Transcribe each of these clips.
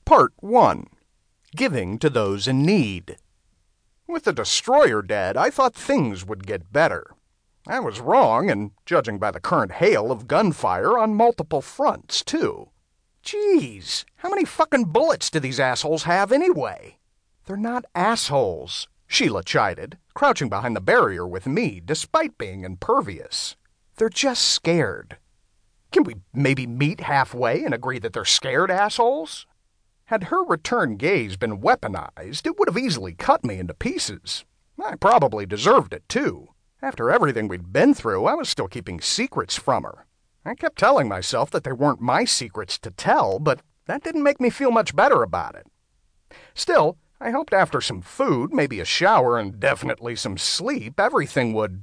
Part 1. Giving to those in need. With the destroyer dead, I thought things would get better. I was wrong, and judging by the current hail of gunfire on multiple fronts, too. Jeez, how many fucking bullets do these assholes have anyway? They're not assholes, Sheila chided, crouching behind the barrier with me, despite being impervious. They're just scared. Can we maybe meet halfway and agree that they're scared assholes? Had her return gaze been weaponized, it would have easily cut me into pieces. I probably deserved it, too. After everything we'd been through, I was still keeping secrets from her. I kept telling myself that they weren't my secrets to tell, but that didn't make me feel much better about it. Still, I hoped after some food, maybe a shower, and definitely some sleep, everything would...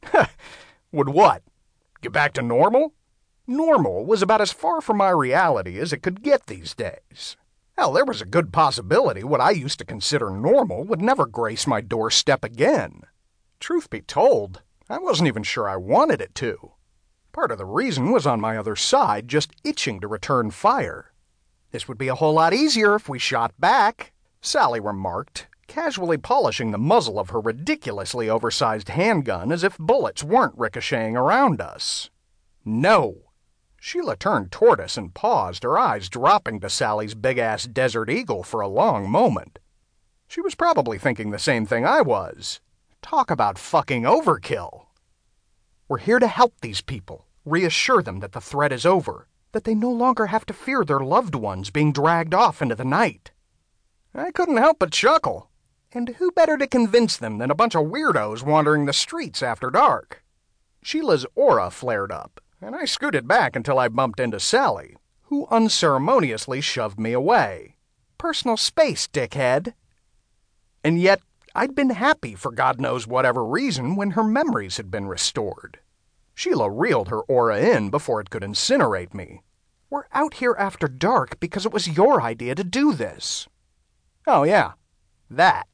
would what? Get back to normal? Normal was about as far from my reality as it could get these days. Hell, there was a good possibility what I used to consider normal would never grace my doorstep again. Truth be told, I wasn't even sure I wanted it to. Part of the reason was on my other side, just itching to return fire. This would be a whole lot easier if we shot back, Sally remarked, casually polishing the muzzle of her ridiculously oversized handgun as if bullets weren't ricocheting around us. No. Sheila turned toward us and paused, her eyes dropping to Sally's big-ass Desert Eagle for a long moment. She was probably thinking the same thing I was. Talk about fucking overkill. We're here to help these people, reassure them that the threat is over, that they no longer have to fear their loved ones being dragged off into the night. I couldn't help but chuckle. And who better to convince them than a bunch of weirdos wandering the streets after dark? Sheila's aura flared up, and I scooted back until I bumped into Sally, who unceremoniously shoved me away. Personal space, dickhead. And yet, I'd been happy for God knows whatever reason when her memories had been restored. Sheila reeled her aura in before it could incinerate me. We're out here after dark because it was your idea to do this. Oh yeah, that.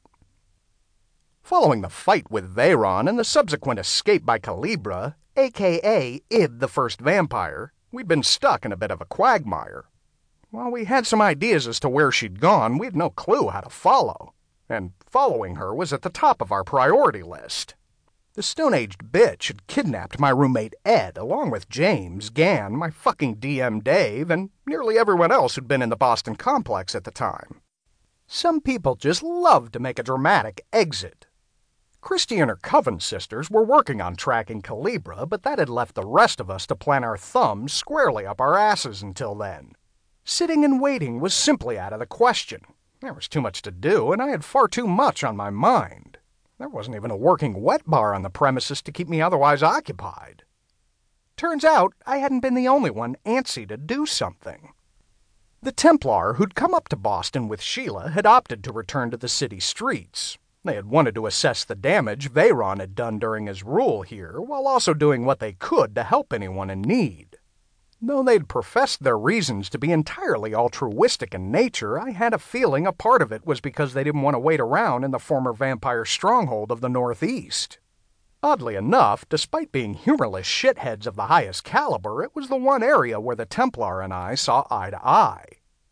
Following the fight with Veyron and the subsequent escape by Calibra, a.k.a. Ib the First Vampire, we'd been stuck in a bit of a quagmire. While we had some ideas as to where she'd gone, we'd no clue how to follow. And following her was at the top of our priority list. The stone-aged bitch had kidnapped my roommate Ed, along with James, Gann, my fucking DM Dave, and nearly everyone else who'd been in the Boston complex at the time. Some people just love to make a dramatic exit. Christy and her coven sisters were working on tracking Calibra, but that had left the rest of us to plant our thumbs squarely up our asses until then. Sitting and waiting was simply out of the question. There was too much to do, and I had far too much on my mind. There wasn't even a working wet bar on the premises to keep me otherwise occupied. Turns out I hadn't been the only one antsy to do something. The Templar who'd come up to Boston with Sheila had opted to return to the city streets. They had wanted to assess the damage Veyron had done during his rule here, while also doing what they could to help anyone in need. Though they'd professed their reasons to be entirely altruistic in nature, I had a feeling a part of it was because they didn't want to wait around in the former vampire stronghold of the Northeast. Oddly enough, despite being humorless shitheads of the highest caliber, it was the one area where the Templar and I saw eye to eye.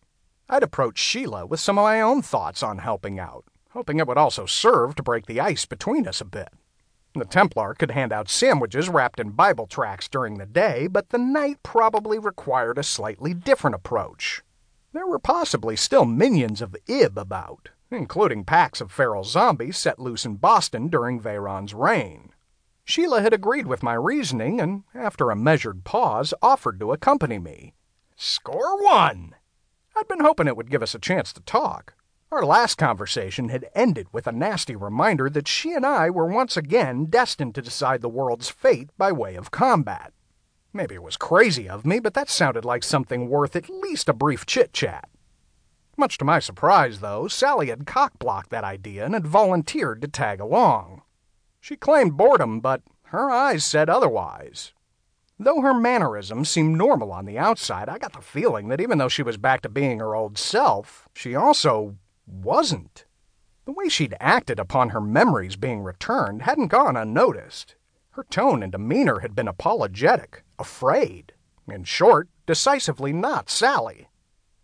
I'd approached Sheila with some of my own thoughts on helping out, hoping it would also serve to break the ice between us a bit. The Templar could hand out sandwiches wrapped in Bible tracts during the day, but the night probably required a slightly different approach. There were possibly still minions of Ib about, including packs of feral zombies set loose in Boston during Veyron's reign. Sheila had agreed with my reasoning and, after a measured pause, offered to accompany me. Score one! I'd been hoping it would give us a chance to talk. Our last conversation had ended with a nasty reminder that she and I were once again destined to decide the world's fate by way of combat. Maybe it was crazy of me, but that sounded like something worth at least a brief chit-chat. Much to my surprise, though, Sally had cock-blocked that idea and had volunteered to tag along. She claimed boredom, but her eyes said otherwise. Though her mannerisms seemed normal on the outside, I got the feeling that even though she was back to being her old self, she also wasn't. The way she'd acted upon her memories being returned hadn't gone unnoticed. Her tone and demeanor had been apologetic, afraid. In short, decisively not Sally.